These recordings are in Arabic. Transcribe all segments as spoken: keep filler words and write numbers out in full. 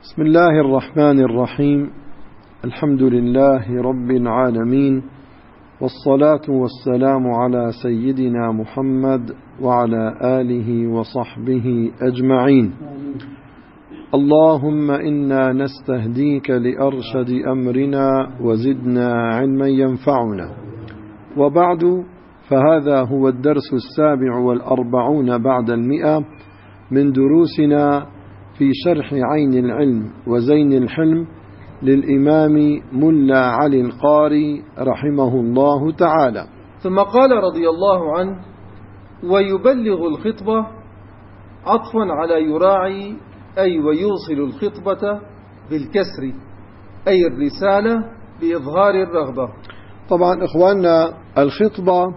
بسم الله الرحمن الرحيم. الحمد لله رب العالمين، والصلاة والسلام على سيدنا محمد وعلى آله وصحبه أجمعين. اللهم إنا نستهديك لأرشد أمرنا وزدنا علما ينفعنا. وبعد، فهذا هو الدرس السابع والأربعون بعد المئة من دروسنا في شرح عين العلم وزين الحلم للإمام ملا علي القاري رحمه الله تعالى. ثم قال رضي الله عنه: ويبلغ الخطبة، عطفا على يراعي، أي ويوصل الخطبة بالكسر، أي الرسالة بإظهار الرغبة. طبعا إخواننا، الخطبة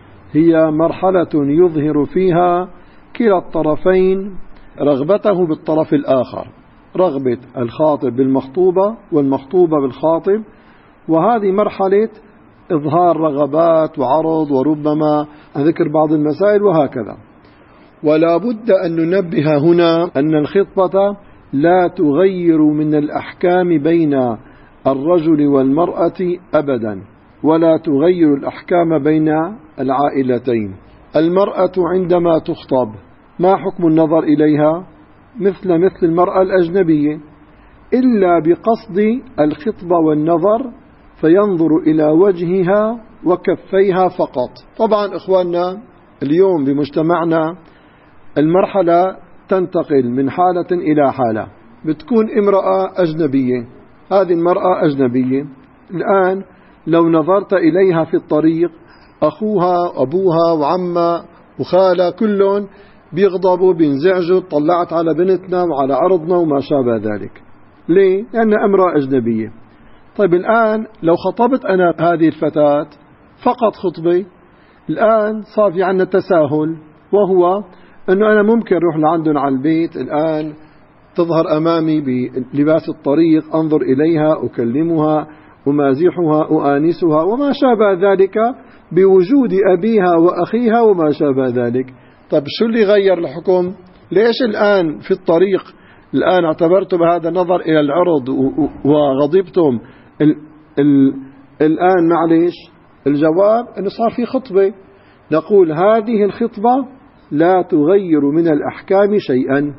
هي مرحلة يظهر فيها كلا الطرفين رغبته بالطرف الآخر، رغبة الخاطب بالمخطوبة والمخطوبة بالخاطب، وهذه مرحلة إظهار رغبات وعرض وربما ذكر بعض المسائل وهكذا. ولا بد أن ننبه هنا أن الخطبة لا تغير من الأحكام بين الرجل والمرأة أبدا، ولا تغير الأحكام بين العائلتين. المرأة عندما تخطب ما حكم النظر إليها؟ مثل مثل المرأة الأجنبية، إلا بقصد الخطبة والنظر، فينظر إلى وجهها وكفيها فقط. طبعا إخواننا، اليوم بمجتمعنا المرحلة تنتقل من حالة إلى حالة. بتكون امرأة أجنبية، هذه المرأة أجنبية الآن لو نظرت إليها في الطريق، أخوها وأبوها وعمها وخالة كلهم بيغضبوا بينزعجوا، طلعت على بنتنا وعلى عرضنا وما شابه ذلك. ليه؟ لأن امرأة أجنبية. طيب الآن لو خطبت أنا هذه الفتاة فقط خطبي، الآن صار في عنا تساهل، وهو أنه أنا ممكن أروح لعندهم على البيت، الآن تظهر أمامي بلباس الطريق، أنظر إليها، أكلمها، أمازحها، أؤانسها وما شابه ذلك، بوجود أبيها وأخيها وما شابه ذلك. طيب شو اللي غير الحكم؟ ليش الآن في الطريق الآن اعتبرتم بهذا النظر إلى العرض وغضبتم ال ال الآن؟ معليش، الجواب أنه صار في خطبة. نقول هذه الخطبة لا تغير من الأحكام شيئا.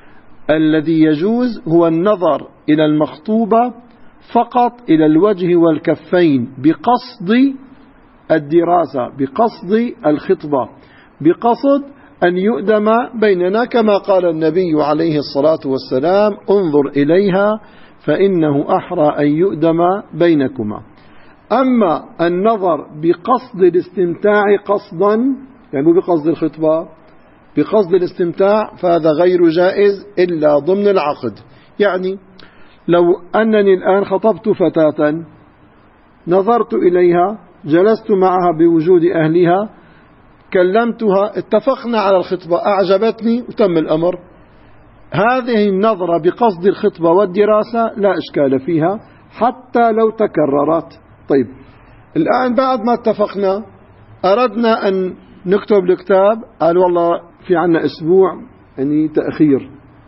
الذي يجوز هو النظر إلى المخطوبة فقط إلى الوجه والكفين بقصد الدراسة، بقصد الخطبة، بقصد أن يؤدم بيننا، كما قال النبي عليه الصلاة والسلام: انظر إليها فإنه أحرى أن يؤدم بينكما. أما النظر بقصد الاستمتاع قصدا، يعني مو بقصد الخطبة، بقصد الاستمتاع، فهذا غير جائز إلا ضمن العقد. يعني لو أنني الآن خطبت فتاة، نظرت إليها، جلست معها بوجود أهلها، كلمتها، اتفقنا على الخطبة، أعجبتني وتم الأمر، هذه النظرة بقصد الخطبة والدراسة لا إشكال فيها حتى لو تكررت. طيب الآن بعد ما اتفقنا أردنا أن نكتب الكتاب، قال والله في عنا أسبوع يعني تأخير،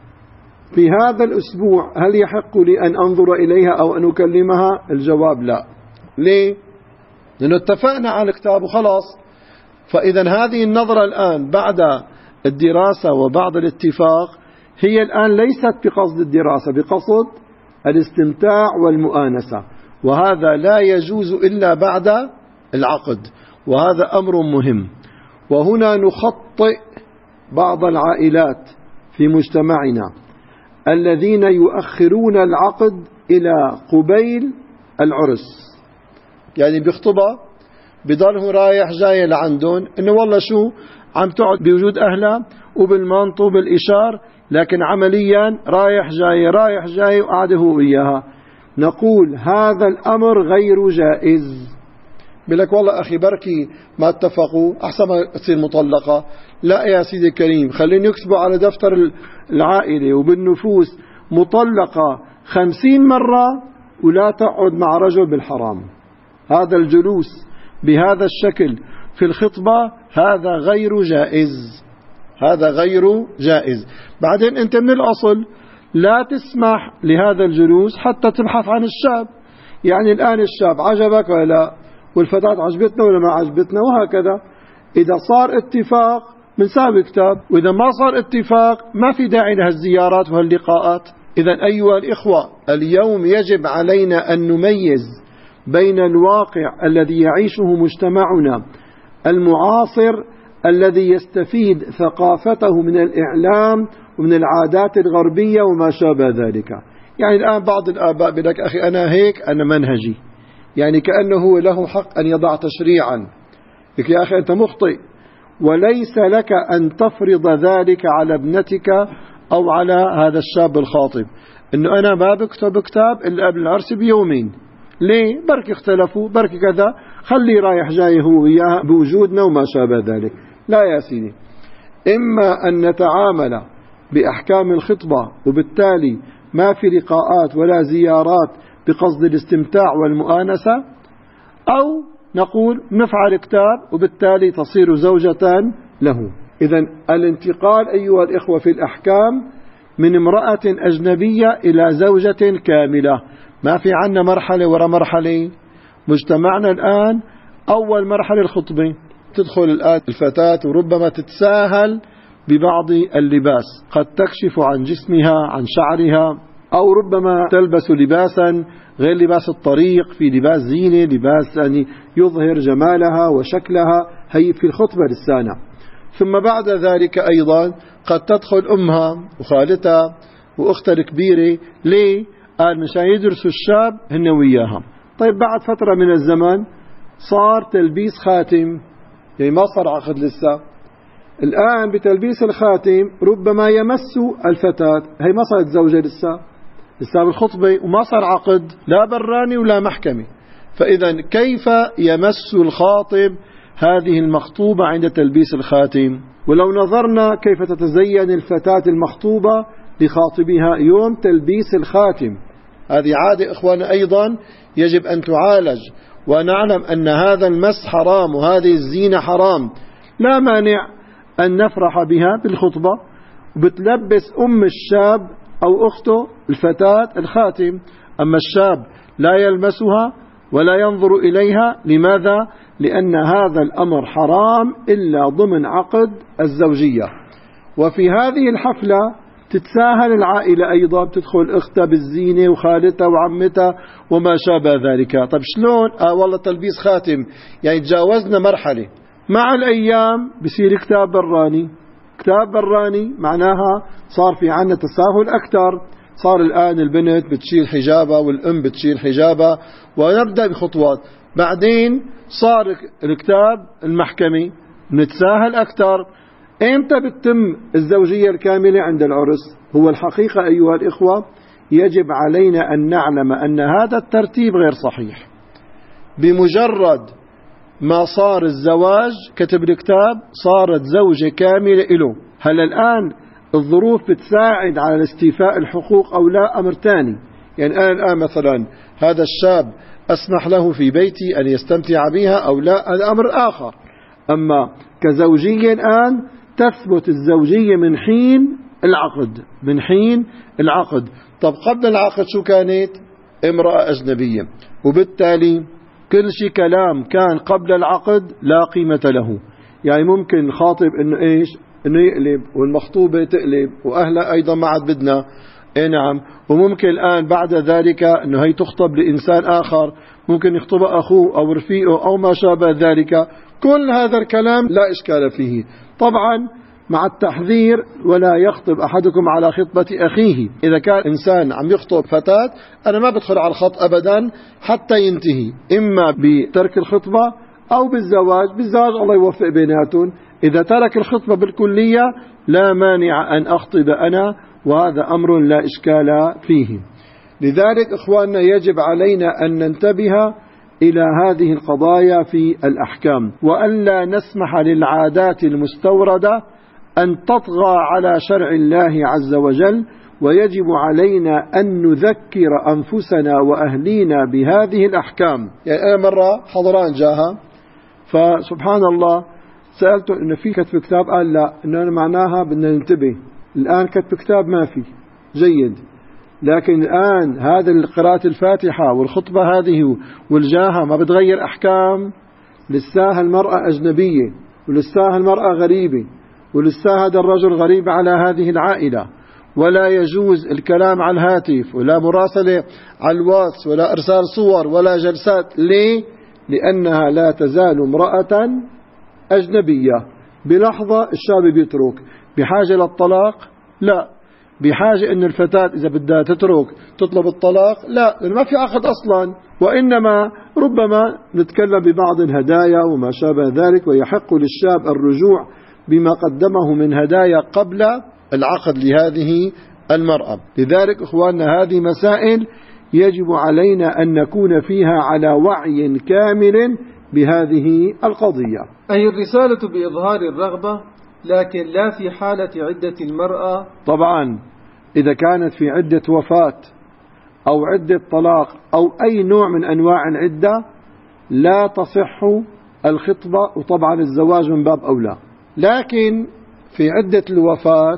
في هذا الأسبوع هل يحق لي أن أنظر إليها أو أن أكلمها؟ الجواب لا. ليه؟ لأنه اتفقنا على الكتاب وخلاص. فإذا هذه النظرة الآن بعد الدراسة وبعد الاتفاق هي الآن ليست بقصد الدراسة، بقصد الاستمتاع والمؤانسة، وهذا لا يجوز إلا بعد العقد، وهذا أمر مهم. وهنا نخطئ بعض العائلات في مجتمعنا الذين يؤخرون العقد إلى قبيل العرس، يعني بيخطبها بضله رايح جاي لعندهم، انه والله شو عم تقعد بوجود اهلها وبالمنط وبالاشار، لكن عمليا رايح جاي رايح جاي وقعده هو وياها. نقول هذا الامر غير جائز. بلك والله اخي بركي ما اتفقوا، احسن ما تصير مطلقة. لا يا سيدي الكريم، خليني يكتبوا على دفتر العائلة وبالنفوس مطلقة خمسين مرة ولا تقعد مع رجل بالحرام. هذا الجلوس بهذا الشكل في الخطبة هذا غير جائز، هذا غير جائز. بعدين أنت من الأصل لا تسمح لهذا الجلوس حتى تبحث عن الشاب. يعني الآن الشاب عجبك ولا لا، والفتاة عجبتنا ولا ما عجبتنا، وهكذا. إذا صار اتفاق بنساوي كتاب، وإذا ما صار اتفاق ما في داعي لها الزيارات وهاللقاءات. إذا أيها الإخوة، اليوم يجب علينا أن نميز بين الواقع الذي يعيشه مجتمعنا المعاصر الذي يستفيد ثقافته من الإعلام ومن العادات الغربية وما شابه ذلك. يعني الآن بعض الآباء بيقول لك أخي أنا هيك، أنا منهجي، يعني كأنه هو له حق أن يضع تشريعا. لك يا أخي أنت مخطئ، وليس لك أن تفرض ذلك على ابنتك أو على هذا الشاب الخاطب، أنه أنا ما بكتب كتاب إلا قبل العرس بيومين. ليه؟ بركي اختلفوا، بركي كذا، خلي رايح جاي هو وياها بوجودنا وما شابه ذلك. لا يا سيدي، إما أن نتعامل بأحكام الخطبة وبالتالي ما في لقاءات ولا زيارات بقصد الاستمتاع والمؤانسة، أو نقول نفعل كتاب وبالتالي تصير زوجة له. إذن الانتقال أيها الإخوة في الأحكام من امرأة أجنبية إلى زوجة كاملة، ما في عنا مرحلة وراء مرحلة. مجتمعنا الآن أول مرحلة الخطبة، تدخل الآن الفتاة وربما تتساهل ببعض اللباس، قد تكشف عن جسمها عن شعرها، أو ربما تلبس لباسا غير لباس الطريق، في لباس زينة، لباس يعني يظهر جمالها وشكلها، هي في الخطبة للسانة. ثم بعد ذلك أيضا قد تدخل أمها وخالتها وأختها الكبيرة. ليه؟ قال مشان يدرسوا الشاب هن وياها. طيب بعد فترة من الزمن صار تلبيس خاتم، يعني ما صار عقد لسه. الآن بتلبيس الخاتم ربما يمس الفتاة، هي ما صارت زوجة لسه، لسه بالخطبة وما صار عقد لا براني ولا محكمة. فإذا كيف يمس الخاطب هذه المخطوبة عند تلبيس الخاتم؟ ولو نظرنا كيف تتزين الفتاة المخطوبة لخاطبها يوم تلبيس الخاتم، هذه عادة إخوانا أيضا يجب أن تعالج، ونعلم أن هذا المس حرام وهذه الزينة حرام. لا مانع أن نفرح بها بالخطبة، وبتلبس أم الشاب أو أخته الفتاة الخاتم، أما الشاب لا يلمسها ولا ينظر إليها. لماذا؟ لأن هذا الأمر حرام إلا ضمن عقد الزوجية. وفي هذه الحفلة تتساهل العائلة أيضا، تدخل أختها بالزينة وخالتها وعمتها وما شابه ذلك. طيب شلون؟ آه والله تلبيس خاتم، يعني تجاوزنا مرحلة. مع الأيام بصير كتاب براني. كتاب براني معناها صار في عنا تساهل أكثر، صار الآن البنت بتشيل حجابها والأم بتشيل حجابها، ونبدأ بخطوات. بعدين صار الكتاب المحكمي، نتساهل أكثر. إمتى بتتم الزوجية الكاملة؟ عند العرس. هو الحقيقة أيها الإخوة يجب علينا أن نعلم أن هذا الترتيب غير صحيح. بمجرد ما صار الزواج كتب الكتاب صارت زوجة كاملة إله. هل الآن الظروف بتساعد على استيفاء الحقوق أو لا؟ أمر ثاني. يعني أنا الآن مثلا هذا الشاب أسمح له في بيتي أن يستمتع بها أو لا، هذا أمر آخر. أما كزوجية الآن تثبت الزوجية من حين العقد، من حين العقد. طب قبل العقد شو كانت؟ امرأة أجنبية، وبالتالي كل شيء كلام كان قبل العقد لا قيمة له. يعني ممكن خاطب انه ايش، انه يقلب، والمخطوبة تقلب، واهلها ايضا ما عاد بدنا. اي نعم. وممكن الان بعد ذلك انه هي تخطب لانسان اخر، ممكن يخطبها اخوه او رفيقه او ما شابه ذلك. كل هذا الكلام لا اشكال فيه، طبعا مع التحذير: ولا يخطب أحدكم على خطبة أخيه. إذا كان إنسان عم يخطب فتاة، أنا ما بدخل على الخط أبدا حتى ينتهي، إما بترك الخطبة أو بالزواج. بالزواج الله يوفق بيناتهم. إذا ترك الخطبة بالكلية لا مانع أن أخطب أنا، وهذا أمر لا إشكال فيه. لذلك إخواننا يجب علينا أن ننتبه إلى هذه القضايا في الأحكام، وأن لا نسمح للعادات المستوردة أن تطغى على شرع الله عز وجل. ويجب علينا أن نذكر أنفسنا وأهلينا بهذه الأحكام. يعني أنا مرة حضران جاها، فسبحان الله سألته إنه في كتب كتاب، قال لا، إنه معناها بدنا ننتبه، الآن كتب كتاب ما في. جيد. لكن الآن هذا قراءة الفاتحة والخطبة هذه والجاهة ما بتغير أحكام. لساها المرأة أجنبية، ولساها المرأة غريبة، ولساها هذا الرجل غريب على هذه العائلة، ولا يجوز الكلام على الهاتف، ولا مراسلة على الواتس، ولا إرسال صور، ولا جلسات. ليه؟ لأنها لا تزال امرأة أجنبية. بلحظة الشاب بيترك. بحاجة للطلاق؟ لا. بحاجة أن الفتاة إذا بدها تترك تطلب الطلاق؟ لا، ما في عقد أصلا. وإنما ربما نتكلم ببعض الهدايا وما شابه ذلك، ويحق للشاب الرجوع بما قدمه من هدايا قبل العقد لهذه المرأة. لذلك إخواننا هذه مسائل يجب علينا أن نكون فيها على وعي كامل بهذه القضية. أي الرسالة بإظهار الرغبة، لكن لا في حالة عدة المرأة. طبعا إذا كانت في عدة وفاة أو عدة طلاق أو أي نوع من أنواع العدة لا تصح الخطبة، وطبعا الزواج من باب أولى. لكن في عدة الوفاة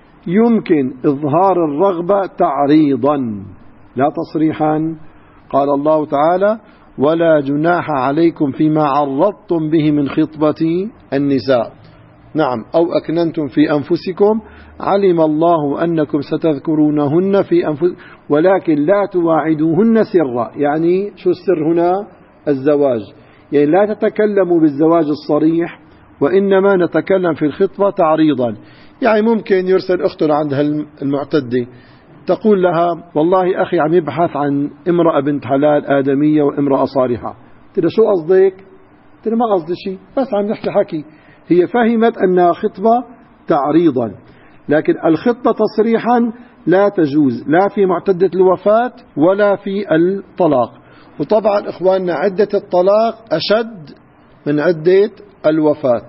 يمكن إظهار الرغبة تعريضا لا تصريحا. قال الله تعالى: ولا جناح عليكم فيما عرضتم به من خطبة النساء. نعم، أو أكننتم في أنفسكم علم الله أنكم ستذكرونهن في أنفسكم ولكن لا تواعدوهن سرا. يعني شو السر هنا؟ الزواج. يعني لا تتكلموا بالزواج الصريح، وإنما نتكلم في الخطبة تعريضا. يعني ممكن يرسل أخته عندها المعتدة تقول لها: والله أخي عم يبحث عن امرأة بنت حلال آدمية وامرأة صالحة. تقول شو قصدك؟ تقول ما قصدي شيء، بس عم نحكي حكي. هي فهمت أنها خطبة تعريضا. لكن الخطبة تصريحا لا تجوز، لا في معتدة الوفاة ولا في الطلاق. وطبعا إخواننا عدة الطلاق أشد من عدة الوفاة.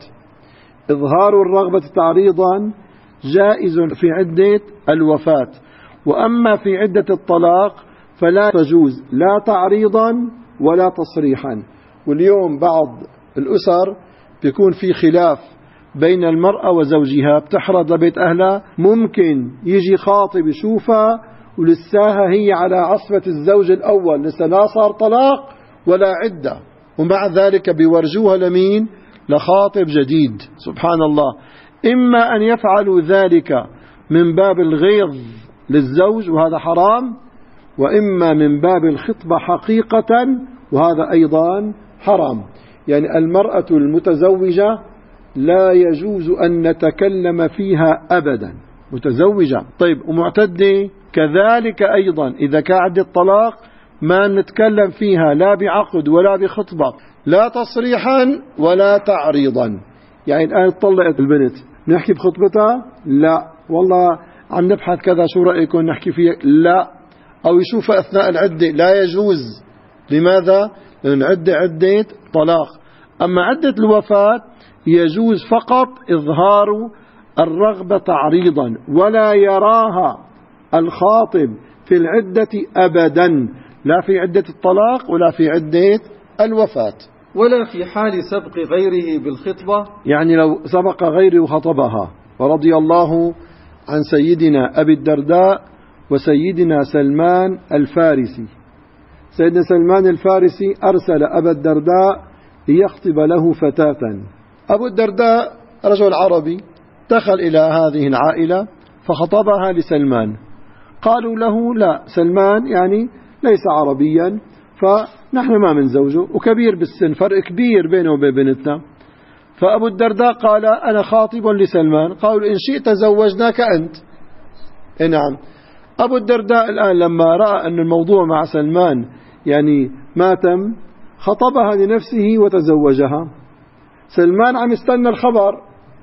إظهار الرغبة تعريضا جائز في عدة الوفاة، وأما في عدة الطلاق فلا تجوز لا تعريضا ولا تصريحا. واليوم بعض الأسر بيكون في خلاف بين المرأة وزوجها، بتحرض لبيت أهلها، ممكن يجي خاطب يشوفها ولساها هي على عصفة الزوج الأول، لسه لا صار طلاق ولا عدة، ومع ذلك بيورجوها لمين؟ لخاطب جديد. سبحان الله. إما أن يفعلوا ذلك من باب الغيظ للزوج وهذا حرام، وإما من باب الخطبة حقيقة وهذا أيضا حرام. يعني المرأة المتزوجة لا يجوز أن نتكلم فيها أبدا. متزوجة طيب ومعتدة كذلك أيضا، إذا كان عدة طلاق ما نتكلم فيها لا بعقد ولا بخطبة، لا تصريحا ولا تعريضا. يعني الآن طلقت البنت نحكي بخطبتها؟ لا. والله عم نبحث كذا، شو رأيكم نحكي فيها؟ لا. أو يشوفها أثناء العدة، لا يجوز. لماذا؟ لأن عدة عدة طلاق. أما عدة الوفاة يجوز فقط إظهار الرغبة تعريضا، ولا يراها الخاطب في العدة أبدا، لا في عدة الطلاق ولا في عدة الوفاة، ولا في حال سبق غيره بالخطبة. يعني لو سبق غيره وخطبها. ورضي الله عن سيدنا أبي الدرداء وسيدنا سلمان الفارسي. سيدنا سلمان الفارسي أرسل أبا الدرداء ليخطب له فتاة. أبو الدرداء رجل عربي دخل إلى هذه العائلة فخطبها لسلمان. قالوا له: لا، سلمان يعني ليس عربيا فنحن ما من زوجه، وكبير بالسن، فرق كبير بينه وبين بنتنا. فأبو الدرداء قال: أنا خاطب لسلمان. قالوا: إن شئت زوجناك أنت. نعم. أبو الدرداء الآن لما رأى أن الموضوع مع سلمان يعني ما تم، خطبها لنفسه وتزوجها. سلمان عم يستنى الخبر،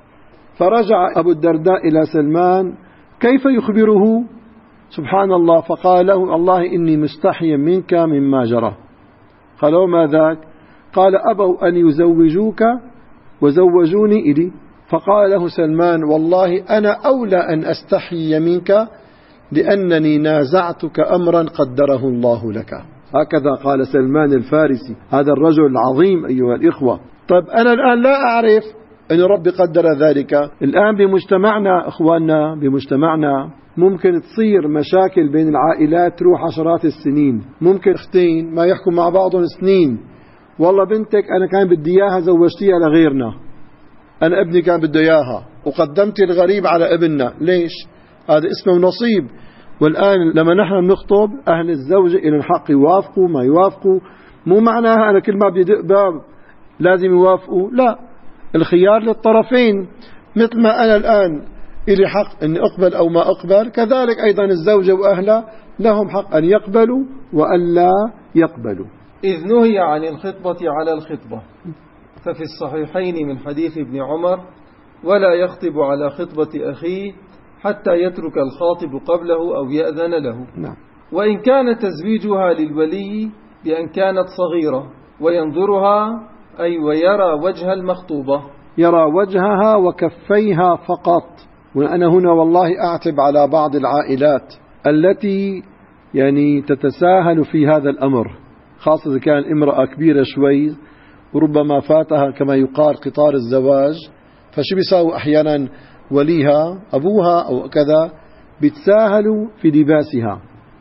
فرجع أبو الدرداء إلى سلمان كيف يخبره؟ سبحان الله. فقال له: الله إني مستحيا منك مما جرى. قالوا: ما ذاك؟ قال: أبوا أن يزوجوك وزوجوني إلي. فقال له سلمان: والله أنا أولى أن أستحي منك، لأنني نازعتك أمرا قدره الله لك. هكذا قال سلمان الفارسي، هذا الرجل العظيم أيها الإخوة. طيب أنا الآن لا أعرف أن ربي قدر ذلك. الآن بمجتمعنا أخواننا، بمجتمعنا ممكن تصير مشاكل بين العائلات تروح عشرات السنين. ممكن اختين ما يحكوا مع بعضهم سنين، والله بنتك أنا كان بدي إياها زوجتيها لغيرنا، أنا ابني كان بده إياها وقدمت الغريب على ابننا. ليش؟ هذا اسمه نصيب. والآن لما نحن نخطب أهل الزوجة إلى الحق يوافقوا ما يوافقوا. مو معناها أنا كل ما بدي باب لازم يوافقوا، لا، الخيار للطرفين. مثل ما أنا الآن إلي حق أن أقبل أو ما أقبل، كذلك أيضا الزوجة وأهلها لهم حق أن يقبلوا وأن لا يقبلوا. إذ نهي عن الخطبة على الخطبة، ففي الصحيحين من حديث ابن عمر: ولا يخطب على خطبة أخيه حتى يترك الخاطب قبله أو يأذن له. نعم. وإن كان تزويجها للولي بأن كانت صغيرة وينظرها، أي ويرى وجه المخطوبة، يرى وجهها وكفيها فقط. وأنا هنا والله أعتب على بعض العائلات التي يعني تتساهل في هذا الأمر، خاصة إذا كان امرأة كبيرة شوي وربما فاتها كما يقال قطار الزواج، فشو بيساوي أحيانا وليها أبوها أو كذا بتساهلوا في لباسها،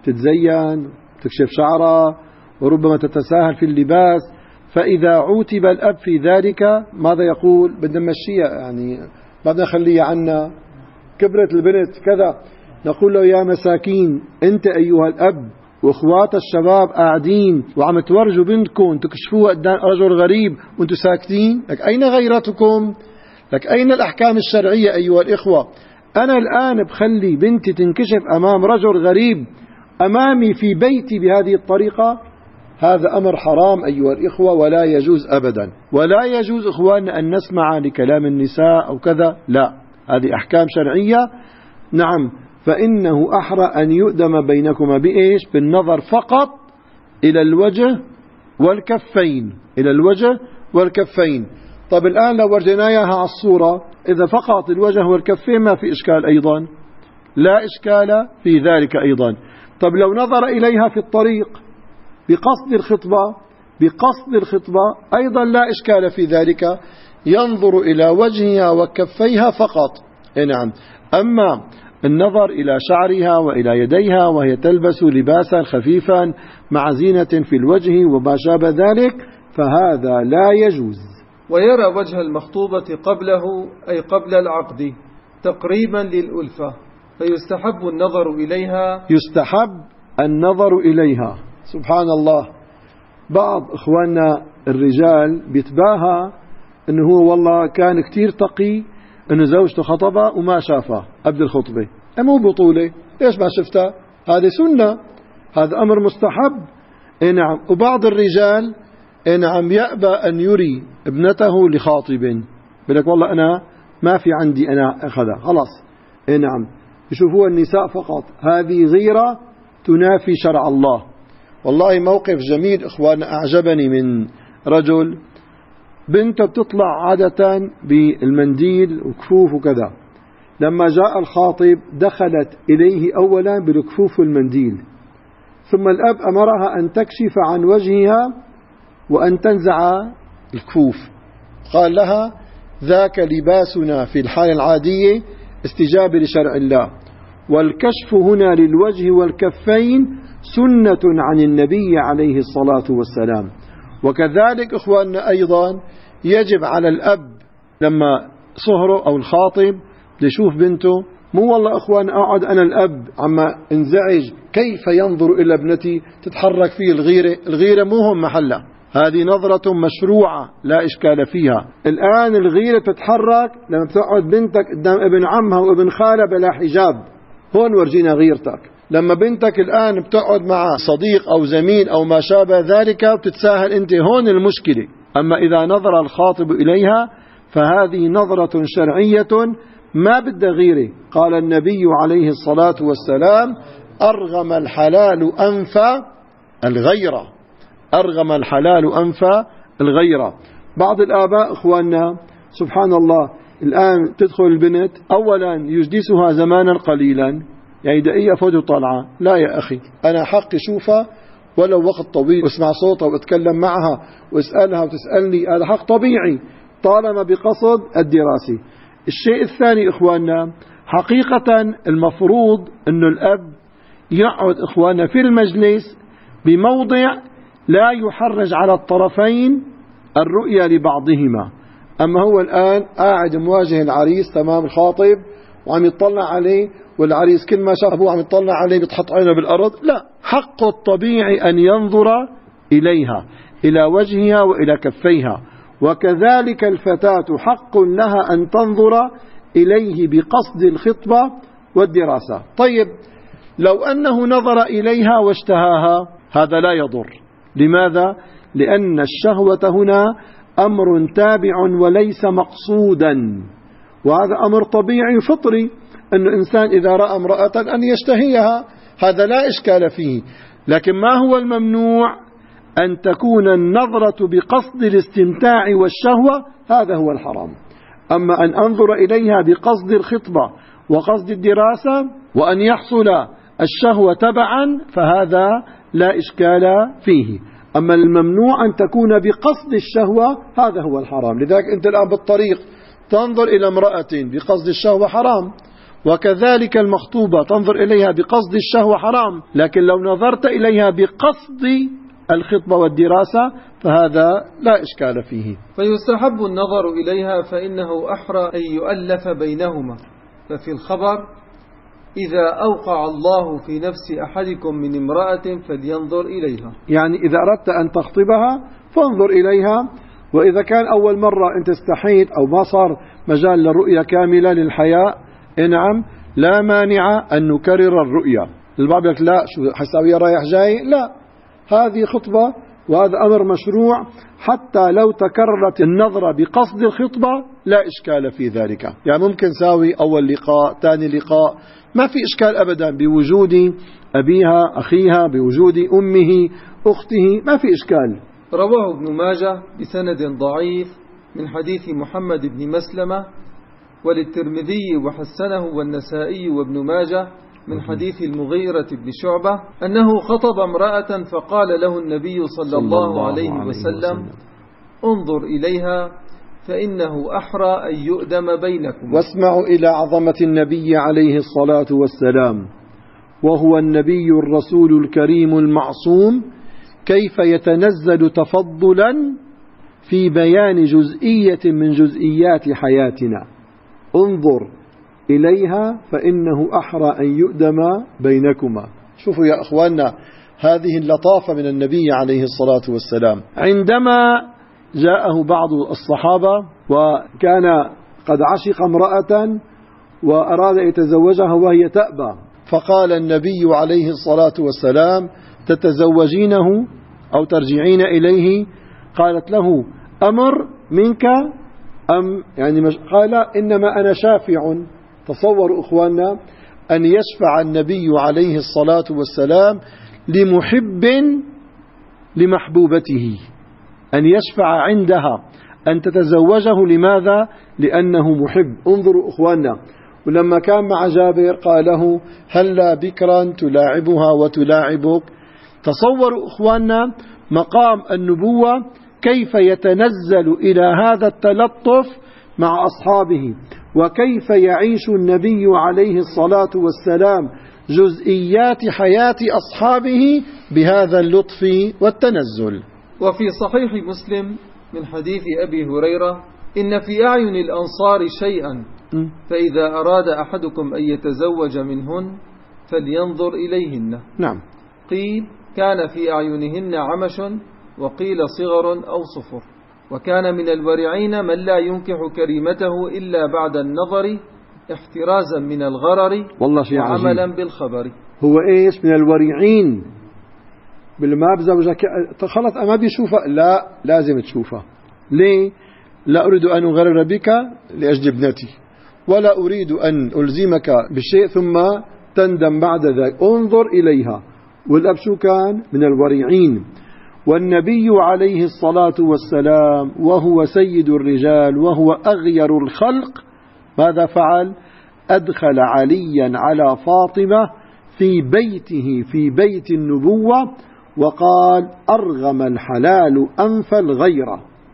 تتزين تكشف شعرها وربما تتساهل في اللباس. فإذا عوتب الأب في ذلك ماذا يقول؟ بدنا نمشيها، يعني بدنا نخليها عنا، كبرت البنت كذا. نقول له يا مساكين، أنت أيها الأب وإخوات الشباب قاعدين وعم تورجوا بنتكم تكشفوها قدام رجل غريب وانتم ساكتين، لك أين غيرتكم؟ لك أين الأحكام الشرعية أيها الإخوة؟ أنا الآن بخلي بنتي تنكشف أمام رجل غريب أمامي في بيتي بهذه الطريقة؟ هذا أمر حرام أيها الإخوة، ولا يجوز أبدا. ولا يجوز إخواننا أن نسمع لكلام النساء أو كذا، لا، هذه أحكام شرعية. نعم، فإنه أحرى أن يؤدم بينكما بإيش؟ بالنظر فقط إلى الوجه والكفين، إلى الوجه والكفين. طب الآن لو ورجناها على الصورة، إذا فقط الوجه والكفين ما في إشكال أيضا، لا إشكال في ذلك أيضا. طب لو نظر إليها في الطريق بقصد الخطبة، بقصد الخطبة أيضا لا إشكال في ذلك، ينظر إلى وجهها وكفيها فقط. نعم. أما النظر إلى شعرها وإلى يديها وهي تلبس لباسا خفيفا مع زينة في الوجه وما شابه ذلك فهذا لا يجوز. ويرى وجه المخطوبة قبله، أي قبل العقد، تقريبا للألفة، فيستحب النظر إليها. يستحب النظر إليها. سبحان الله، بعض إخواننا الرجال بيتباهى أنه هو والله كان كتير تقي أنه زوجته خطبة وما شافها قبل الخطبة. مو بطولة، ليش ما شفتها؟ هذه سنة، هذا أمر مستحب. إيه نعم. وبعض الرجال إيه نعم يأبى أن يري ابنته لخاطب، بلك والله أنا ما في عندي أنا أخذها خلاص. إيه نعم. يشوفوا النساء فقط، هذه غيرة تنافي شرع الله. والله موقف جميل إخوان أعجبني من رجل، بنته بتطلع عادة بالمنديل وكفوف وكذا، لما جاء الخاطب دخلت إليه أولا بالكفوف والمنديل، ثم الأب أمرها أن تكشف عن وجهها وأن تنزع الكفوف، قال لها ذاك لباسنا في الحالة العادية استجابة لشرع الله، والكشف هنا للوجه والكفين سنة عن النبي عليه الصلاة والسلام. وكذلك إخواننا أيضا يجب على الأب لما صهره أو الخاطب ليشوف بنته، مو والله إخوان أقعد أنا الأب عما انزعج كيف ينظر إلى ابنتي تتحرك فيه الغيرة. الغيرة مو هم محلها، هذه نظرة مشروعة لا إشكال فيها. الآن الغيرة تتحرك لما بتقعد بنتك قدام ابن عمها وابن خالها بلا حجاب، هون ورجينا غيرتك. لما بنتك الآن بتقعد مع صديق أو زميل أو ما شابه ذلك بتتساهل أنت، هون المشكلة. أما إذا نظر الخاطب إليها فهذه نظرة شرعية ما بدها غيره. قال النبي عليه الصلاة والسلام أرغم الحلال أنف الغيرة، أرغم الحلال أنف الغيرة. بعض الآباء إخواننا سبحان الله الآن تدخل البنت أولا يجلسها زمانا قليلا، يعني دقيقة فوت وطلعة، لا يا أخي أنا حقي شوفها ولو وقت طويل، واسمع صوتها واتكلم معها واسألها وتسألني، هذا حق طبيعي. طالما بقصد الدراسة. الشيء الثاني إخواننا، حقيقة المفروض أن الأب يقعد إخواننا في المجلس بموضع لا يحرج على الطرفين الرؤية لبعضهما. أما هو الآن قاعد مواجه العريس تمام الخاطب وعم يطلع عليه، والعريس كل ما شاف أبوه عم يطلع عليه بتحط عينه بالأرض. لا، حقه الطبيعي أن ينظر إليها، إلى وجهها وإلى كفيها. وكذلك الفتاة حق لها أن تنظر إليه بقصد الخطبة والدراسة. طيب لو أنه نظر إليها واشتهاها هذا لا يضر. لماذا؟ لأن الشهوة هنا أمر تابع وليس مقصودا، وهذا أمر طبيعي فطري، أن الإنسان إذا رأى امرأة أن يشتهيها، هذا لا إشكال فيه. لكن ما هو الممنوع؟ أن تكون النظرة بقصد الاستمتاع والشهوة، هذا هو الحرام. أما أن أنظر إليها بقصد الخطبة وقصد الدراسة وأن يحصل الشهوة تبعا فهذا لا إشكال فيه. أما الممنوع أن تكون بقصد الشهوة، هذا هو الحرام. لذلك أنت الآن بالطريق تنظر إلى امرأة بقصد الشهوة حرام، وكذلك المخطوبة تنظر إليها بقصد الشهوة حرام. لكن لو نظرت إليها بقصد الخطبة والدراسة فهذا لا إشكال فيه. فيستحب النظر إليها فإنه أحرى أن يؤلف بينهما. ففي الخبر: إذا أوقع الله في نفس أحدكم من امرأة فلينظر إليها. يعني إذا أردت أن تخطبها فانظر إليها، وإذا كان أول مرة أنت استحيت أو ما صار مجال للرؤية كاملة للحياء، نعم لا مانع أن نكرر الرؤية. البعض يقول لا شو حساوية رايح جاي، لا، هذه خطبة وهذا أمر مشروع. حتى لو تكررت النظرة بقصد الخطبة لا إشكال في ذلك. يعني ممكن ساوي أول لقاء، ثاني لقاء، ما في إشكال أبدا، بوجود أبيها، أخيها، بوجود أمه، أخته، ما في إشكال. رواه ابن ماجه بسند ضعيف من حديث محمد بن مسلمة، وللترمذي وحسنه والنسائي وابن ماجه من حديث المغيرة بن شعبة أنه خطب امرأة فقال له النبي صلى الله عليه وسلم: انظر إليها فإنه أحرى أن يؤدم بينكم. واسمعوا إلى عظمة النبي عليه الصلاة والسلام، وهو النبي الرسول الكريم المعصوم، كيف يتنزل تفضلا في بيان جزئية من جزئيات حياتنا. انظر إليها فإنه أحرى أن يؤدم بينكما. شوفوا يا أخواننا هذه اللطافة من النبي عليه الصلاة والسلام. عندما جاءه بعض الصحابة وكان قد عشق امرأة وأراد يتزوجها وهي تأبى، فقال النبي عليه الصلاة والسلام: تتزوجينه أو ترجعين إليه؟ قالت له: أمر منك أم يعني مش... قال: إنما أنا شافع. تصوروا أخواننا أن يشفع النبي عليه الصلاة والسلام لمحب لمحبوبته، أن يشفع عندها أن تتزوجه. لماذا؟ لأنه محب. انظروا أخواننا. ولما كان مع جابر قال له: هلا بكرا تلاعبها وتلاعبك. تصوروا أخواننا مقام النبوة كيف يتنزل إلى هذا التلطف مع أصحابه، وكيف يعيش النبي عليه الصلاة والسلام جزئيات حياة أصحابه بهذا اللطف والتنزل. وفي صحيح مسلم من حديث أبي هريرة: إن في أعين الأنصار شيئا، فإذا أراد أحدكم أن يتزوج منهن فلينظر إليهن. نعم. قيل: كان في أعينهن عمش، وقيل صغر أو صفر. وكان من الورعين من لا ينكح كريمته إلا بعد النظر احترازا من الغرر وعملا بالخبر. هو إيش من الورعين؟ بالما بزوجك خلص أما بيشوفها، لا لازم تشوفها. ليه؟ لا أريد أن أغرر بك لأجل ابنتي، ولا أريد أن ألزمك بشيء ثم تندم بعد ذلك. انظر إليها. والأب شو كان؟ من الورعين. والنبي عليه الصلاة والسلام وهو سيد الرجال وهو أغير الخلق ماذا فعل؟ أدخل عليا على فاطمة في بيته في بيت النبوة وقال: أرغم الحلال أنف الغيرة.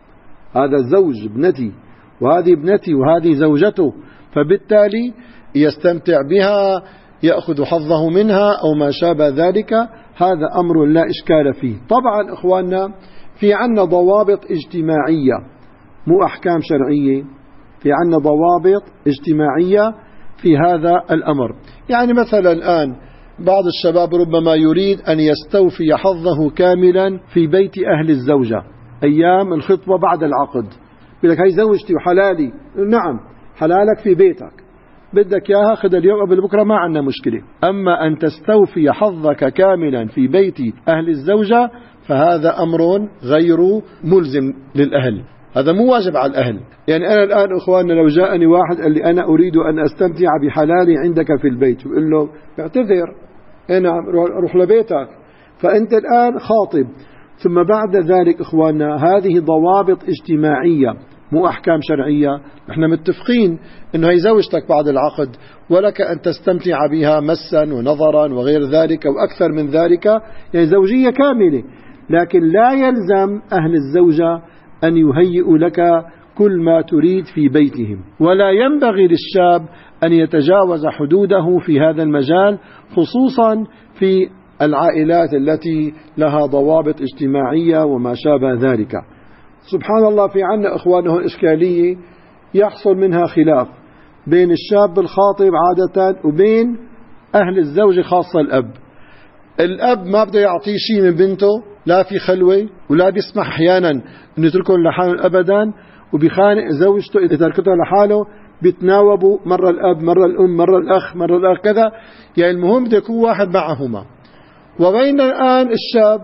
هذا زوج ابنتي وهذه ابنتي وهذه زوجته، فبالتالي يستمتع بها، يأخذ حظه منها أو ما شابه ذلك. هذا أمر لا إشكال فيه. طبعا إخواننا في عنا ضوابط اجتماعية مو أحكام شرعية، في عنا ضوابط اجتماعية في هذا الأمر. يعني مثلا الآن بعض الشباب ربما يريد أن يستوفي حظه كاملا في بيت أهل الزوجة أيام الخطبة بعد العقد. يقول لك هاي زوجتي وحلالي. نعم حلالك في بيتك، بدك إياها خذ اليوم قبل بكرة ما عندنا مشكلة. أما أن تستوفي حظك كاملا في بيت أهل الزوجة فهذا أمر غير ملزم للأهل، هذا مو واجب على الأهل. يعني أنا الآن أخواننا لو جاءني واحد قال لي أنا أريد أن أستمتع بحلالي عندك في البيت، وقال له اعتذر أنا روح لبيتك، فأنت الآن خاطب. ثم بعد ذلك إخواننا هذه ضوابط اجتماعية مو أحكام شرعية. نحن متفقين أنه هي زوجتك بعد العقد ولك أن تستمتع بها مسا ونظرا وغير ذلك وأكثر من ذلك، يعني زوجية كاملة. لكن لا يلزم أهل الزوجة أن يهيئوا لك كل ما تريد في بيتهم، ولا ينبغي للشاب أن يتجاوز حدوده في هذا المجال، خصوصا في العائلات التي لها ضوابط اجتماعية وما شابه ذلك. سبحان الله في عنا إخوانه إشكالية يحصل منها خلاف بين الشاب الخاطب عادة وبين أهل الزوجة خاصة الأب. الأب ما بده يعطيه شيء من بنته، لا في خلوة ولا بيسمح أحيانا أن يتركه لحاله أبدا، وبيخانق زوجته إذا تركته لحاله، بيتناوبوا مرة الأب مرة الأم مرة الأخ مرة الأخ كذا. يعني المهم بده يكون واحد معهما. وبين الآن الشاب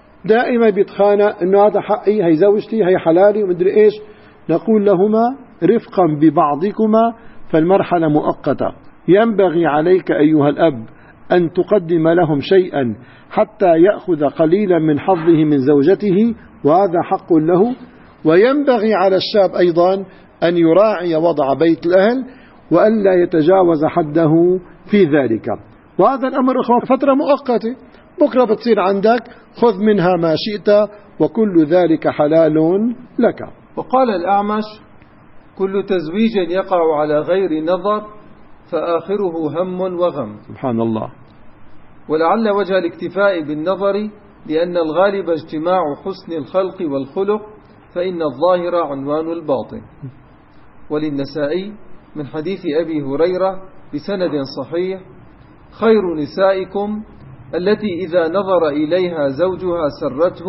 دائما بيتخانق انه هذا حقي، هي زوجتي، هي حلالي ومدري ايش. نقول لهما رفقا ببعضكما فالمرحلة مؤقتة، ينبغي عليك أيها الأب أن تقدم لهم شيئا حتى يأخذ قليلا من حظه من زوجته، وهذا حق له. وينبغي على الشاب أيضا أن يراعي وضع بيت الأهل وألا يتجاوز حده في ذلك. وهذا الأمر إخوان فترة مؤقتة، بكرة بتصير عندك خذ منها ما شئت وكل ذلك حلال لك. وقال الأعمش: كل تزويج يقع على غير نظر فآخره هم وغم. سبحان الله. ولعل وجه الاكتفاء بالنظر لأن الغالب اجتماع حسن الخلق والخلق، فإن الظاهر عنوان الباطن. وللنسائي من حديث أبي هريرة بسند صحيح: خير نسائكم التي إذا نظر إليها زوجها سرته،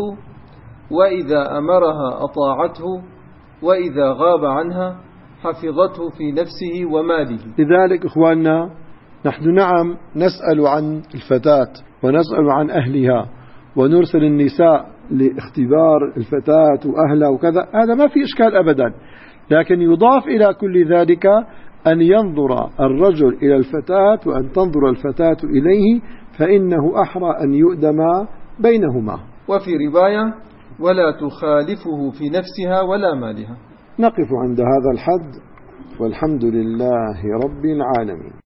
وإذا أمرها أطاعته، وإذا غاب عنها حفظته في نفسه وماله. لذلك إخواننا نحن نعم نسأل عن الفتاة ونسأل عن أهلها ونرسل النساء لاختبار الفتاة وأهلها وكذا، هذا ما في إشكال أبدا. لكن يضاف إلى كل ذلك أن ينظر الرجل إلى الفتاة وأن تنظر الفتاة إليه، فإنه أحرى أن يؤدم بينهما. وفي رواية: ولا تخالفه في نفسها ولا مالها. نقف عند هذا الحد، والحمد لله رب العالمين.